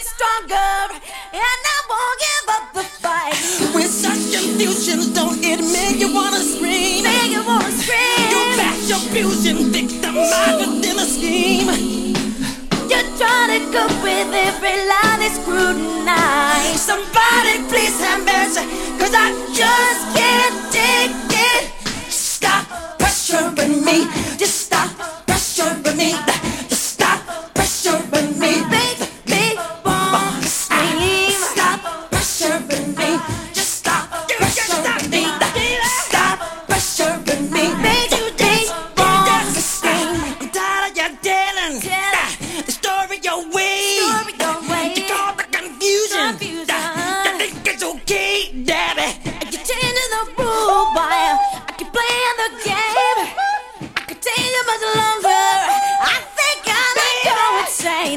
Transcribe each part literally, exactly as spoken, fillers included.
stronger, and I won't give up the fight. With such confusion, don't it make you wanna scream? Make you wanna scream. You back your fusion, victimized within a scheme. You're trying to cope with every lie they scrutinize. Somebody please have mercy, cause I just can't take it. Stop pressuring me, just stop pressuring me. Just stop pressuring me. Make me wanna scream. Stop pressuring me, just stop pressuring me. Stop pressuring me. Make me wanna scream. I'm tired of your dealing. The story your way. You call the confusion. You think it's okay, Daddy? You change the rule, boy. I keep playing the game. I could take you much longer. I think I'm go insane.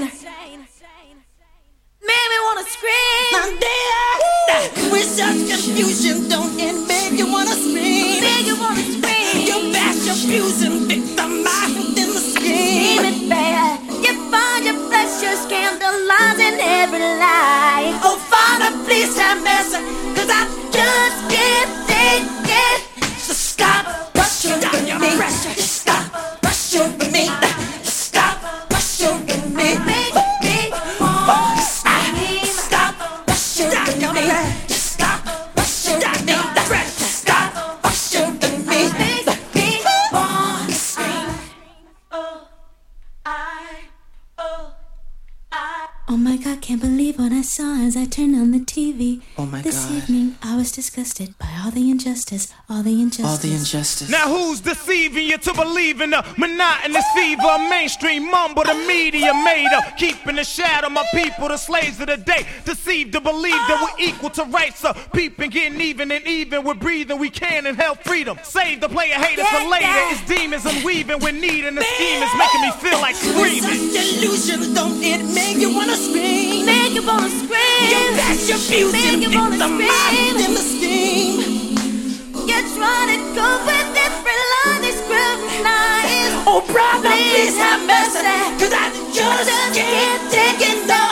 Made me wanna scream. My dear, with such confusion, don't it make you wanna scream? Make you wanna scream. You bash your fusing, victimized within the scheme. It bad. You find your pleasure scandalizing every lie. Oh, Father, please have mercy, cause I just can't take it. So stop pressuring me. Just stop pressuring me. Just stop pressuring me. Make me wanna scream. Stop pressuring me. Just stop pressuring me. Just stop pressuring me. Make me wanna scream. Oh, I, oh, I. Oh my God, can't believe what I saw as I turned on the T V. Oh my this God. evening I was disgusted by all the injustice, all the injustice. All the injustice. Now who's deceiving you to believe in the monotonous fever? Mainstream mumble, the media made up, keeping the shadow my people, the slaves of the day, deceived to believe that we're equal to rights. So peeping, getting even and even, we're breathing, we can inhale freedom. Save the player, haters Yeah, for later. yeah. It's demons unweaving with need, and the scheme is making me feel like With screaming. such illusion, don't it make you wanna scream? Make you wanna scream. You bash your fuse and Make you wanna scream. in the scheme. You're trying to go with every line they scrutinize. Oh, brother, please have mercy, cause I just can't take it no